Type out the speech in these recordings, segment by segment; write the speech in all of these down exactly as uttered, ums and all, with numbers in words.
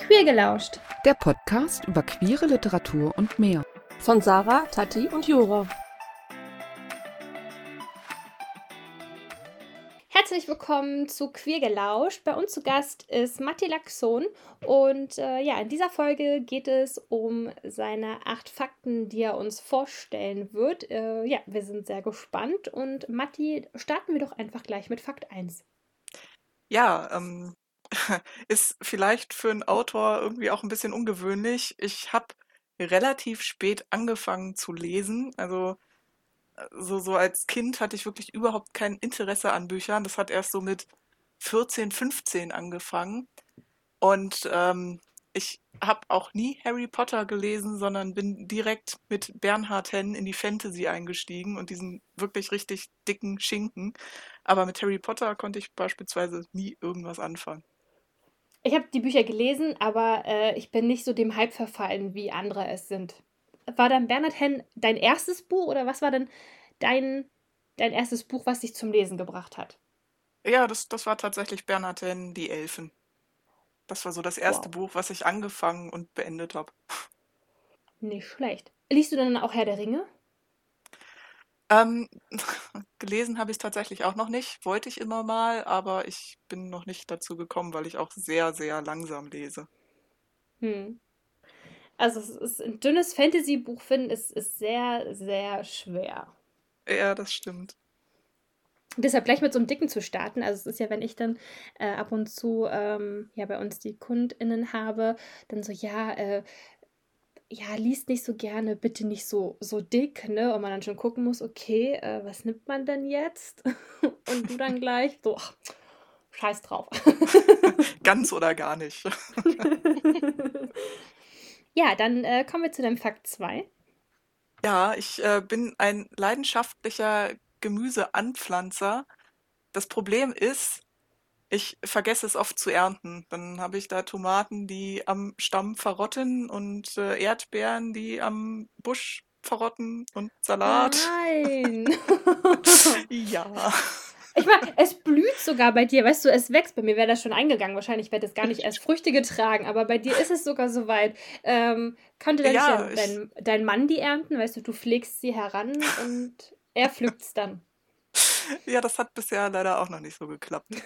Queer gelauscht. Der Podcast über queere Literatur und mehr. Von Sarah, Tati und Jura. Herzlich willkommen zu Queer gelauscht. Bei uns zu Gast ist Matti Laxon und äh, ja, in dieser Folge geht es um seine acht Fakten, die er uns vorstellen wird. Äh, ja, wir sind sehr gespannt und Matti, starten wir doch einfach gleich mit Fakt eins. Ja, ähm, ist vielleicht für einen Autor irgendwie auch ein bisschen ungewöhnlich. Ich habe relativ spät angefangen zu lesen. Also äh, so, so als Kind hatte ich wirklich überhaupt kein Interesse an Büchern. Das hat erst so mit vierzehn, fünfzehn angefangen. Und ähm, ich habe auch nie Harry Potter gelesen, sondern bin direkt mit Bernhard Henn in die Fantasy eingestiegen und diesen wirklich richtig dicken Schinken. Aber mit Harry Potter konnte ich beispielsweise nie irgendwas anfangen. Ich habe die Bücher gelesen, aber äh, ich bin nicht so dem Hype verfallen, wie andere es sind. War dann Bernhard Henn dein erstes Buch oder was war denn dein, dein erstes Buch, was dich zum Lesen gebracht hat? Ja, das, das war tatsächlich Bernhard Henn, Die Elfen. Das war so das erste Wow, Buch, was ich angefangen und beendet habe. nicht schlecht. Liest du dann auch Herr der Ringe? Ähm, gelesen habe ich es tatsächlich auch noch nicht. Wollte ich immer mal, aber ich bin noch nicht dazu gekommen, weil ich auch sehr, sehr langsam lese. Hm. Also es ist ein dünnes Fantasy-Buch finden, ist, ist sehr, sehr schwer. Ja, das stimmt. Deshalb gleich mit so einem Dicken zu starten. Also es ist ja, wenn ich dann äh, ab und zu ähm, ja bei uns die KundInnen habe, dann so, ja, äh, ja, liest nicht so gerne, bitte nicht so, so dick, ne? Und man dann schon gucken muss, okay, äh, was nimmt man denn jetzt? Und du dann gleich so, ach, scheiß drauf. Ganz oder gar nicht. Ja, dann äh, kommen wir zu dem Fakt zwei. Ja, ich äh, bin ein leidenschaftlicher Gemüseanpflanzer. Das Problem ist, ich vergesse es oft zu ernten. Dann habe ich da Tomaten, die am Stamm verrotten und äh, Erdbeeren, die am Busch verrotten und Oh Salat. nein. Ja. Ich meine, es blüht sogar bei dir, weißt du, es wächst. Bei mir wäre das schon eingegangen. Wahrscheinlich wird es gar nicht erst Früchte getragen, aber bei dir ist es sogar soweit. Ähm, könnte dann nicht Ja, dein, ich, dein, dein Mann die ernten? Weißt du, du pflegst sie heran und er pflückt es dann. ja, das hat bisher leider auch noch nicht so geklappt.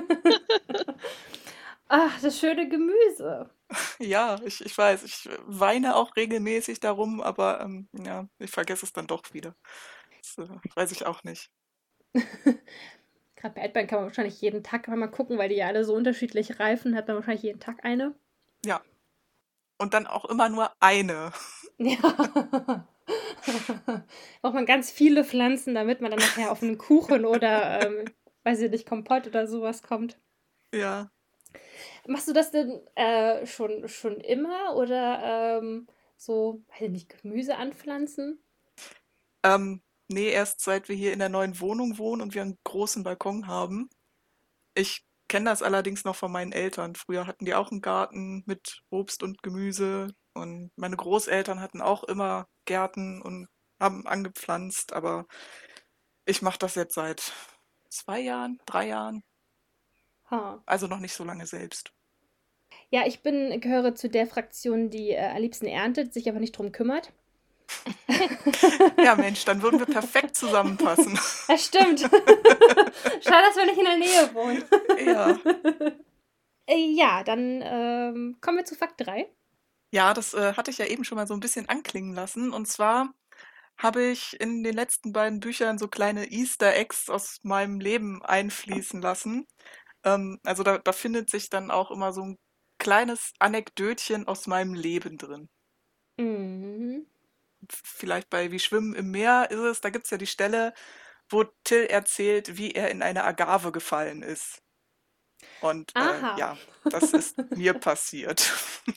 Ach, das schöne Gemüse. Ja, ich, ich weiß, ich weine auch regelmäßig darum, aber ähm, ja, ich vergesse es dann doch wieder. Das äh, weiß ich auch nicht. Gerade bei Erdbeeren kann man wahrscheinlich jeden Tag mal gucken, weil die ja alle so unterschiedlich reifen, hat man wahrscheinlich jeden Tag eine. Ja, und dann auch immer nur eine. Ja. Braucht man ganz viele Pflanzen, damit man dann nachher auf einen Kuchen oder, ähm, weiß ich nicht, Kompott oder sowas kommt. Ja. Machst du das denn äh, schon, schon immer oder ähm, so, weiß ich nicht, Gemüse anpflanzen? Ähm, nee, erst seit wir hier in der neuen Wohnung wohnen und wir einen großen Balkon haben. Ich kenne das allerdings noch von meinen Eltern. Früher hatten die auch einen Garten mit Obst und Gemüse und meine Großeltern hatten auch immer Gärten und haben angepflanzt, aber ich mache das jetzt seit zwei Jahren, drei Jahren, Ha. also noch nicht so lange selbst. Ja, ich bin, gehöre zu der Fraktion, die äh, am liebsten erntet, sich aber nicht drum kümmert. Ja, Mensch, dann würden wir perfekt zusammenpassen. Das stimmt. Schade, dass wir nicht in der Nähe wohnen. Ja. Äh, ja, dann ähm, kommen wir zu Fakt drei. Ja, das äh, hatte ich ja eben schon mal so ein bisschen anklingen lassen. Und zwar habe ich in den letzten beiden Büchern so kleine Easter Eggs aus meinem Leben einfließen lassen. Ähm, also da, da findet sich dann auch immer so ein kleines Anekdötchen aus meinem Leben drin. Mhm. Vielleicht bei Wie Schwimmen im Meer ist es, da gibt es ja die Stelle, wo Till erzählt, wie er in eine Agave gefallen ist. Und äh, Aha. ja, das ist mir passiert.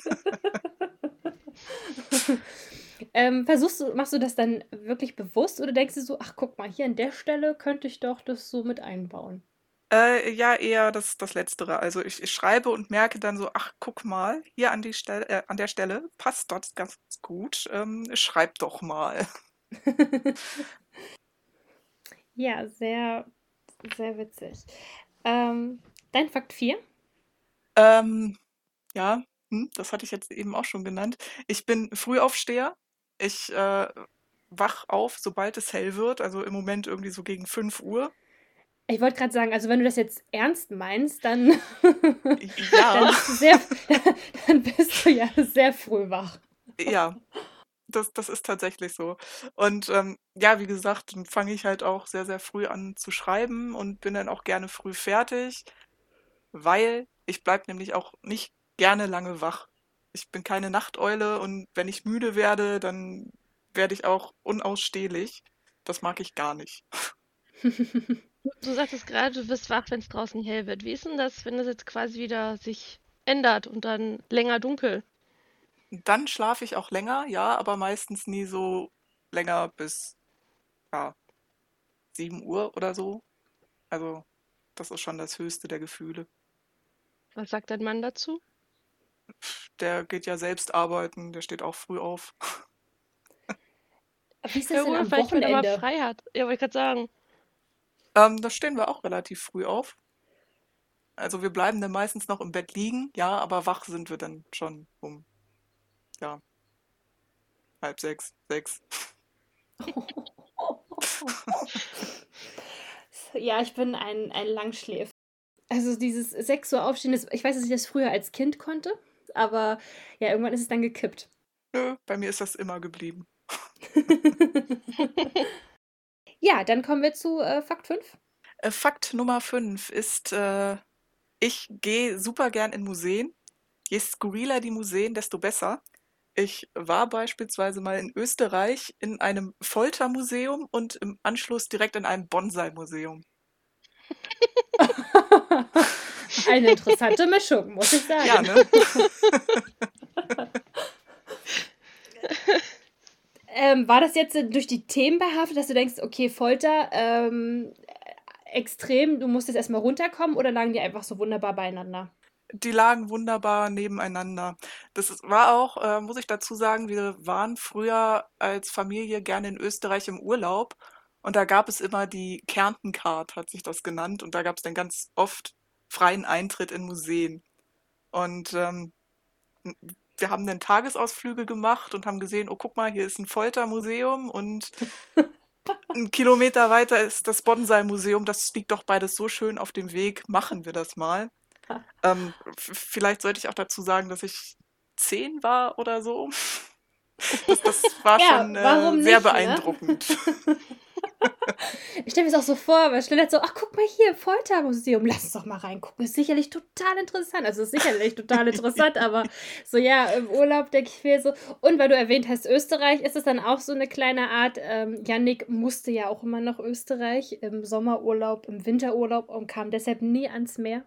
ähm, versuchst du, machst du das dann wirklich bewusst oder denkst du so, ach guck mal, hier an der Stelle könnte ich doch das so mit einbauen? Äh, ja, eher das, das Letztere. Also ich, ich schreibe und merke dann so, ach, guck mal, hier an die Stelle, äh, an der Stelle passt das ganz gut. Ähm, schreib doch mal. Ja, sehr, sehr witzig. Ähm, dein Fakt vier. Ähm, ja, Hm, das hatte ich jetzt eben auch schon genannt. Ich bin Frühaufsteher. Ich äh, wach auf, sobald es hell wird. Also im Moment irgendwie so gegen fünf Uhr. Ich wollte gerade sagen, also wenn du das jetzt ernst meinst, dann, Ja, dann bist du sehr, dann bist du ja sehr früh wach. ja, das, das ist tatsächlich so. Und ähm, ja, wie gesagt, dann fange ich halt auch sehr, sehr früh an zu schreiben und bin dann auch gerne früh fertig, weil ich bleib nämlich auch nicht gerne lange wach. Ich bin keine Nachteule und wenn ich müde werde, dann werde ich auch unausstehlich. Das mag ich gar nicht. Du, du sagtest gerade, du wirst wach, wenn es draußen hell wird. Wie ist denn das, wenn es jetzt quasi wieder sich ändert und dann länger dunkel? Dann schlafe ich auch länger, ja, aber meistens nie so länger bis ja, sieben Uhr oder so. Also, das ist schon das höchste der Gefühle. Was sagt dein Mann dazu? Der geht ja selbst arbeiten, der steht auch früh auf. Wie ist das Ja denn gut, am vielleicht wenn er mal Wochenende? frei hat. Ja, wollte ich gerade sagen. Ähm, da stehen wir auch relativ früh auf. Also wir bleiben dann meistens noch im Bett liegen, ja, aber wach sind wir dann schon um, ja, halb sechs, sechs. Ja, ich bin ein, ein Langschläfer. Also dieses sechs Uhr aufstehen, das, ich weiß, dass ich das früher als Kind konnte, aber ja, irgendwann ist es dann gekippt. Nö, bei mir ist das immer geblieben. Ja, dann kommen wir zu äh, Fakt fünf. Äh, Fakt Nummer fünf ist, äh, ich gehe super gern in Museen. Je skurriler die Museen, desto besser. Ich war beispielsweise mal in Österreich in einem Foltermuseum und im Anschluss direkt in einem Bonsai-Museum. Eine interessante Mischung, muss ich sagen. Ja, ne? Ähm, war das jetzt äh, durch die Themen behaftet, dass du denkst, okay, Folter, ähm, extrem, du musst jetzt erstmal runterkommen oder lagen die einfach so wunderbar beieinander? Die lagen wunderbar nebeneinander. Das ist- war auch, äh, muss ich dazu sagen, wir waren früher als Familie gerne in Österreich im Urlaub und da gab es immer die Kärnten-Card, hat sich das genannt, und da gab es dann ganz oft freien Eintritt in Museen. Und ähm, wir haben dann Tagesausflüge gemacht und haben gesehen, oh, guck mal, hier ist ein Foltermuseum und ein Kilometer weiter ist das Bonsai-Museum. Das liegt doch beides so schön auf dem Weg. Machen wir das mal. Ähm, f- vielleicht sollte ich auch dazu sagen, dass ich zehn war oder so. Das, das war Ja, schon äh, warum sehr nicht, ne? beeindruckend. Ich stelle mir das auch so vor, weil schnell so, ach, guck mal hier, Foltermuseum, lass uns doch mal reingucken. Ist sicherlich total interessant. Also ist sicherlich total interessant, aber so ja, im Urlaub denke ich mir so. Und weil du erwähnt hast, Österreich, ist es dann auch so eine kleine Art, ähm, Yannick musste ja auch immer nach Österreich im Sommerurlaub, im Winterurlaub und kam deshalb nie ans Meer.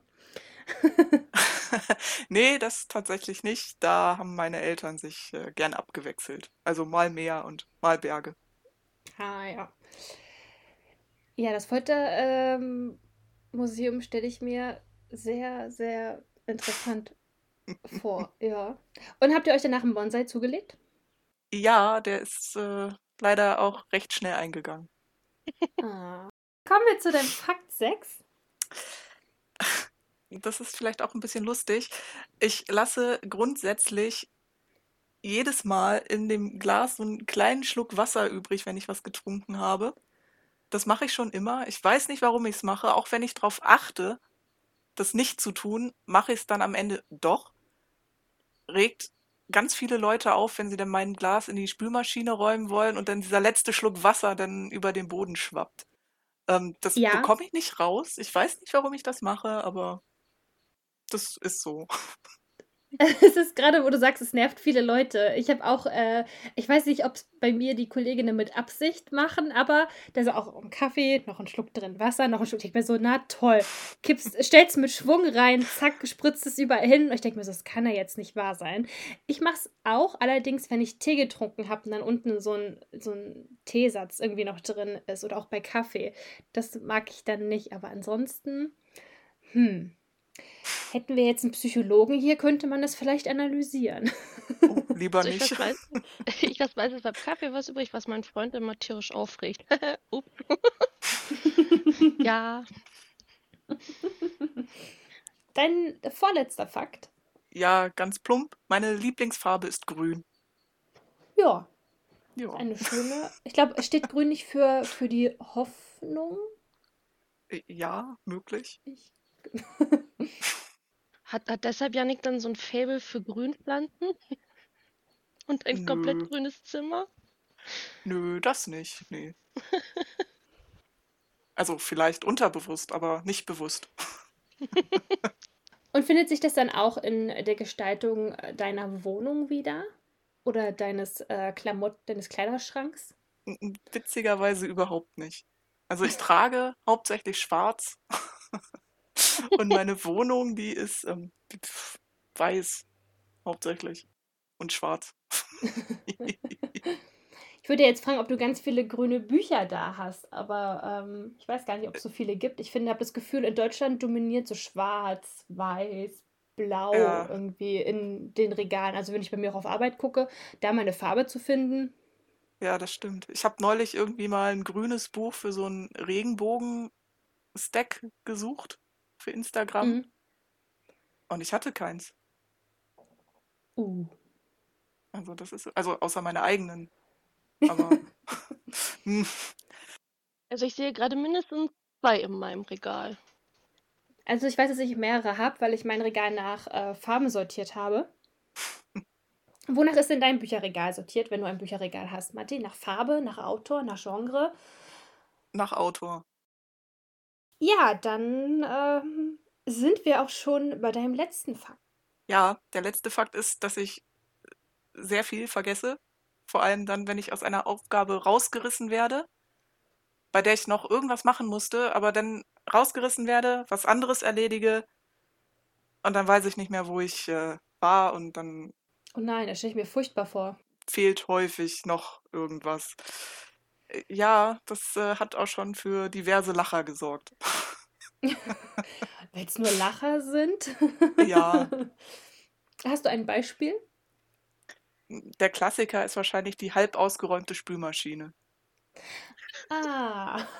Nee, das tatsächlich nicht. Da haben meine Eltern sich äh, gern abgewechselt. Also mal Meer und mal Berge. Ah ja. Ja, das Foltermuseum Museum stelle ich mir sehr, sehr interessant vor, ja. Und habt ihr euch danach einen Bonsai zugelegt? Ja, der ist äh, leider auch recht schnell eingegangen. Ah. Kommen wir zu dem Fakt sechs. Das ist vielleicht auch ein bisschen lustig. Ich lasse grundsätzlich jedes Mal in dem Glas so einen kleinen Schluck Wasser übrig, wenn ich was getrunken habe. Das mache ich schon immer. Ich weiß nicht, warum ich es mache. Auch wenn ich darauf achte, das nicht zu tun, mache ich es dann am Ende doch. Regt ganz viele Leute auf, wenn sie dann mein Glas in die Spülmaschine räumen wollen und dann dieser letzte Schluck Wasser dann über den Boden schwappt. Ähm, das Ja, bekomme ich nicht raus. Ich weiß nicht, warum ich das mache, aber das ist so. es ist gerade, wo du sagst, es nervt viele Leute. Ich habe auch, äh, ich weiß nicht, ob es bei mir die Kolleginnen mit Absicht machen, aber da ist auch ein Kaffee, noch ein Schluck drin Wasser, noch ein Schluck. Ich denke mir so, na toll. Kippst, stellst mit Schwung rein, zack, spritzt es überall hin. Und ich denke mir so, das kann ja jetzt nicht wahr sein. Ich mache es auch, allerdings, wenn ich Tee getrunken habe und dann unten so ein, so ein Teesatz irgendwie noch drin ist oder auch bei Kaffee. Das mag ich dann nicht, aber ansonsten, hm. Hätten wir jetzt einen Psychologen hier, könnte man das vielleicht analysieren. Oh, lieber Also ich nicht. lasse meist, ich lasse meistens beim Kaffee was übrig, was meinen Freund immer tierisch aufregt. Ups. Ja, Dein vorletzter Fakt. ja, ganz plump, meine Lieblingsfarbe ist grün. Ja, ist Ja. eine schöne. Ich glaube, es steht grün nicht für, für die Hoffnung. Äh, Ja, möglich. Ich. Hat, hat deshalb Jannik dann so ein Faible für Grünpflanzen und ein komplett Nö, grünes Zimmer? nö, das nicht. Nee. Also vielleicht unterbewusst, aber nicht bewusst. Und findet sich das dann auch in der Gestaltung äh, deiner Wohnung wieder? Oder deines äh, Klamott, deines Kleiderschranks? N- n- Witzigerweise überhaupt nicht. Also ich trage hauptsächlich schwarz und meine Wohnung, die ist ähm, die- pf, weiß hauptsächlich und schwarz. Ich würde jetzt fragen, ob du ganz viele grüne Bücher da hast, aber ähm, ich weiß gar nicht, ob es so viele gibt. Ich finde, habe das Gefühl, in Deutschland dominiert so schwarz, weiß, blau Ja, irgendwie in den Regalen. Also wenn ich bei mir auch auf Arbeit gucke, da meine Farbe zu finden. ja, das stimmt. Ich habe neulich irgendwie mal ein grünes Buch für so einen Regenbogen-Stack gesucht für Instagram Mhm. und ich hatte keins. Uh. Also das ist, also außer meine eigenen. Aber hm, Also ich sehe gerade mindestens zwei in meinem Regal. Also ich weiß, dass ich mehrere habe, weil ich mein Regal nach äh, Farben sortiert habe. Wonach ist denn dein Bücherregal sortiert, wenn du ein Bücherregal hast, Matti? Nach Farbe, nach Autor, nach Genre? nach Autor. Ja, dann ähm, sind wir auch schon bei deinem letzten Fakt. Ja, der letzte Fakt ist, dass ich sehr viel vergesse. Vor allem dann, wenn ich aus einer Aufgabe rausgerissen werde, bei der ich noch irgendwas machen musste, aber dann rausgerissen werde, was anderes erledige und dann weiß ich nicht mehr, wo ich äh, war und dann Oh nein, das stelle ich mir furchtbar vor. fehlt häufig noch irgendwas. Äh, Ja, das äh, hat auch schon für diverse Lacher gesorgt. Weil es nur Lacher sind? Ja, Hast du ein Beispiel? der Klassiker ist wahrscheinlich die halb ausgeräumte Spülmaschine. Ah.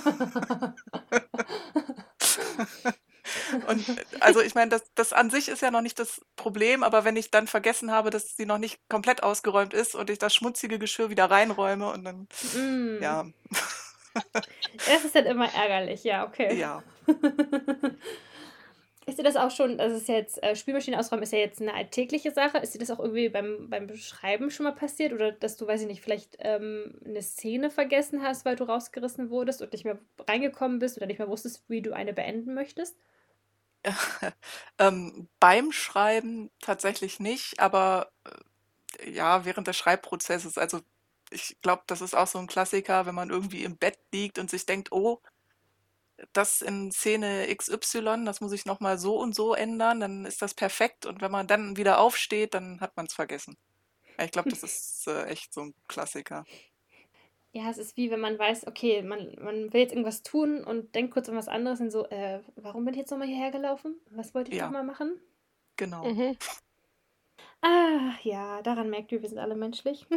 Und äh, also ich meine, das, das an sich ist ja noch nicht das Problem, aber wenn ich dann vergessen habe, dass sie noch nicht komplett ausgeräumt ist und ich das schmutzige Geschirr wieder reinräume und dann, Mm. ja, Das ist dann immer ärgerlich, ja, okay. ja, Ist dir das auch schon, das ist ja jetzt, äh, Spülmaschine ausräumen ist ja jetzt eine alltägliche Sache. Ist dir das auch irgendwie beim, beim Schreiben schon mal passiert? Oder dass du, weiß ich nicht, vielleicht ähm, eine Szene vergessen hast, weil du rausgerissen wurdest und nicht mehr reingekommen bist oder nicht mehr wusstest, wie du eine beenden möchtest? ähm, beim Schreiben tatsächlich nicht, aber äh, ja, während des Schreibprozesses. Also ich glaube, das ist auch so ein Klassiker, wenn man irgendwie im Bett liegt und sich denkt, oh, das in Szene X Y, das muss ich nochmal so und so ändern, dann ist das perfekt. Und wenn man dann wieder aufsteht, dann hat man es vergessen. Ja, ich glaube, das ist äh, echt so ein Klassiker. Ja, es ist wie wenn man weiß, okay, man, man will jetzt irgendwas tun und denkt kurz an was anderes und so, äh, warum bin ich jetzt nochmal hierher gelaufen? Was wollte ich Ja, nochmal machen? genau. Mhm. Ah, ja, daran merkt ihr, wir sind alle menschlich.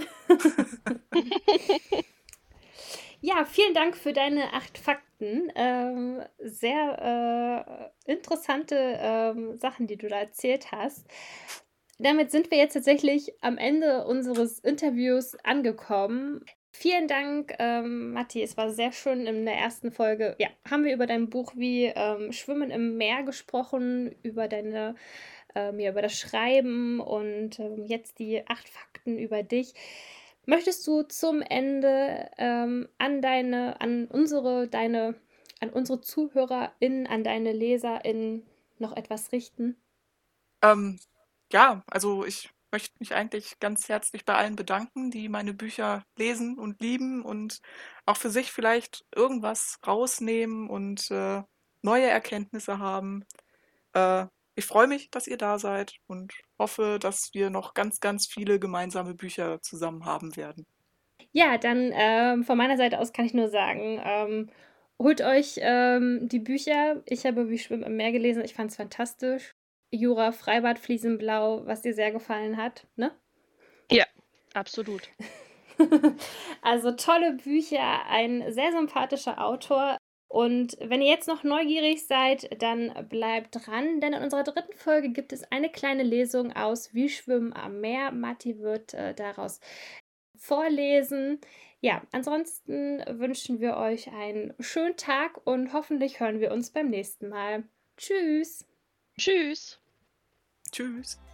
Ja, vielen Dank für deine acht Fakten. Ähm, sehr äh, interessante ähm, Sachen, die du da erzählt hast. Damit sind wir jetzt tatsächlich am Ende unseres Interviews angekommen. Vielen Dank, ähm, Matti. Es war sehr schön in der ersten Folge. Ja, haben wir über dein Buch wie ähm, Schwimmen im Meer gesprochen, über deine, ähm, ja, über das Schreiben und ähm, jetzt die acht Fakten über dich. Möchtest du zum Ende ähm, an deine, an unsere, deine, an unsere ZuhörerInnen, an deine LeserInnen noch etwas richten? Ähm, ja, also ich möchte mich eigentlich ganz herzlich bei allen bedanken, die meine Bücher lesen und lieben und auch für sich vielleicht irgendwas rausnehmen und äh, neue Erkenntnisse haben. Äh, ich freue mich, dass ihr da seid und hoffe, dass wir noch ganz, ganz viele gemeinsame Bücher zusammen haben werden. Ja, dann ähm, von meiner Seite aus kann ich nur sagen, ähm, holt euch ähm, die Bücher. Ich habe Wie Schwimmen im Meer gelesen. Ich fand es fantastisch. Jura, Freibad, Fliesenblau, was dir sehr gefallen hat, ne? Ja, absolut. Also tolle Bücher, ein sehr sympathischer Autor. Und wenn ihr jetzt noch neugierig seid, dann bleibt dran, denn in unserer dritten Folge gibt es eine kleine Lesung aus Wie Schwimmen am Meer. Matti wird äh, daraus vorlesen. Ja, ansonsten wünschen wir euch einen schönen Tag und hoffentlich hören wir uns beim nächsten Mal. Tschüss! Tschüss! Tschüss.